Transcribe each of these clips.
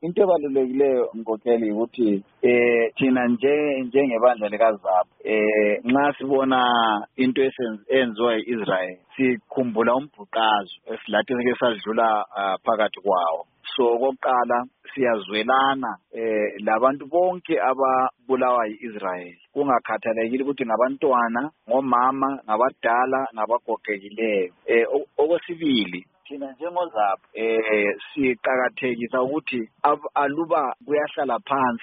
into ebalulekileyo Nkokheli ukuthi thina njengebandla likaZAP nxa sibona into eyenziwa yiIsrael sikhumbula umbhuqazo esilathi ngeke sadlula phakathi kwawo. So kokuqala siyazwelana labantu bonke ababulawa yiIsrael kungakhathalekile ukuthi ngabantwana, ngomama, ngabadala, ngabagogekileyo. Okwesibili thina njengoZAP siqhakathekisa ukuthi aluba kuyahlalwa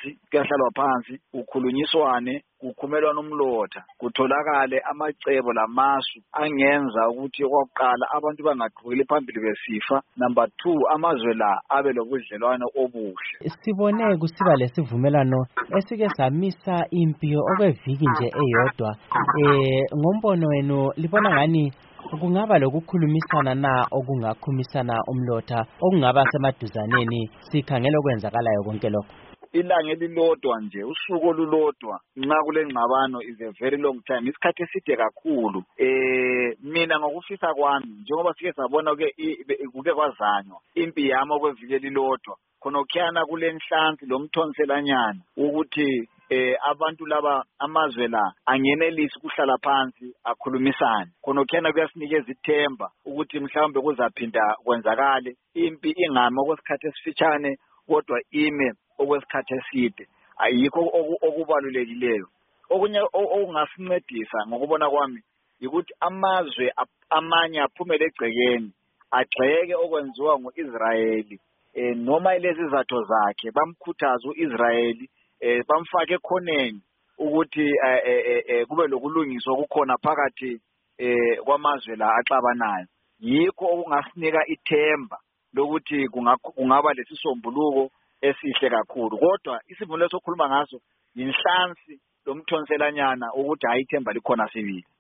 phansi kukhulunyiswane kukhumelwana umlotha kutholakale amacebo lamasu angenza ukuthi okokuqala abantu bangaqhubekeli phambili besifa. Number 2 amazwe la abe lobudlelwano obuhle. Sibone kusiba lesivumelano esike samisa impi okweviki nje eyodwa. Ngombono wenu libona ngani kungaba lokukhulumisana na okungakhumisana umlotha okungaba semaduzaneni sikhangela okwenzakalayo konke lokho? Ilanga elilodwa nje, usuku olulodwa nxa kule ngxabano is a very long time, isikhathi eside kakhulu. Mina ngokufisa kwami njengoba sike sabona kuke kwazanywa impi yami okweviki elilodwa khonokhiyana kule nhlansi lomthonselanyana ukuthi abantu laba amazwe la angenelisi ukuhlala phansi akhulumisane. Khonokhiyana kuyasinikeza ithemba ukuthi mhlawumbe kuzaphinda kwenzakale impi ingami okwesikhathi esifitshane kodwa ime okwesikhathi eside. Ayikho okubalulekileyo. Okunye okungasincedisa ngokubona kwami ukuthi amazwe amanye aphumele egcekeni agxeke okwenziwa nguIsraeli noma lezi izathu zakhe bamkhuthaza uIsraeli bamfake ekhoneni ukuthi kube lokulungiswa kukhona phakathi kwamazwe la axabanayo. Yikho okungasinika ithemba lokuthi kungaba lesisombuluko esihle kakhulu. Kodwa isivumelwano sokhuluma ngaso yinhlansi lomthonselanyana ukuthi hayi ithemba likhona sibili.